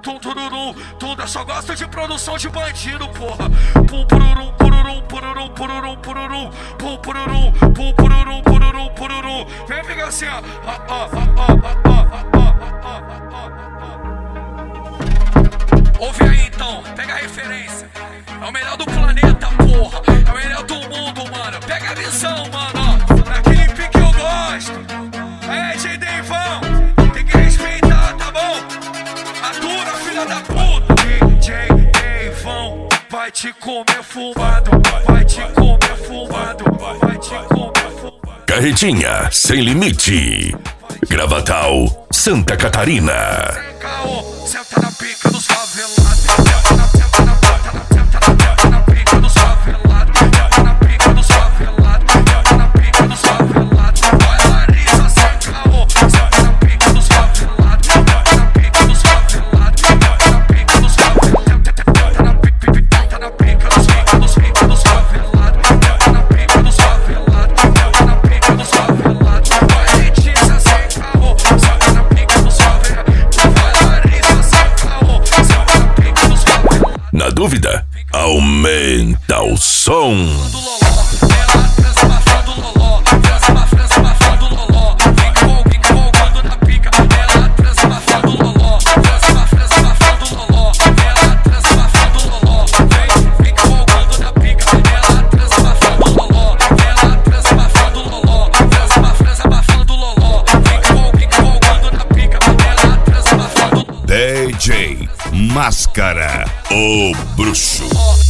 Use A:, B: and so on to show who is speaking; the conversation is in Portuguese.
A: tum tururum, tunda só gosta de produção de bandido, porra. Pum pururum, pururum, pururum, pururum, pururum, pum pururum, pum pururum, pururum, pururum. Vem ficar assim, ó. Ouve aí então, pega a referência. É o melhor do planeta, porra. É o melhor do mundo, mano. Pega a visão, mano. Naquele pique que eu gosto. É, DJ Deivão. Tem que respeitar, tá bom? Atura, filha da puta. DJ Deivão vai te comer fumado. Vai te comer fumado. Vai te comer fumado.
B: Carretinha sem limite. Gravatal, Santa Catarina.
A: Sem caô, senta na pica dos favelados. Senta na pica dos favelados. Senta na pica dos favelados. Senta na pica dos favelados. Vai Larissa, sem caô, senta na pica dos favelados. Senta na pica dos favelados. Senta na pica dos favelados. Senta na pica dos favelados. Senta na pica dos favelados. Senta na pica dos favelados. Vai Letícia, sem caô, senta na pica dos favelados. Vai Larissa, sem caô, senta na pica dos favelados.
B: Na dúvida, aumenta o som.
A: Do loló, ela transa bafando loló, transa bafando loló, fica folgando na pica, ela transa bafando loló, transa bafando loló, ela transa bafando loló, fica folgando na pica, ela transa bafando loló, ela transa bafando loló, transa bafando loló, fica folgando na pica, ela transa bafando loló.
B: DJ Máscara, o bruxo.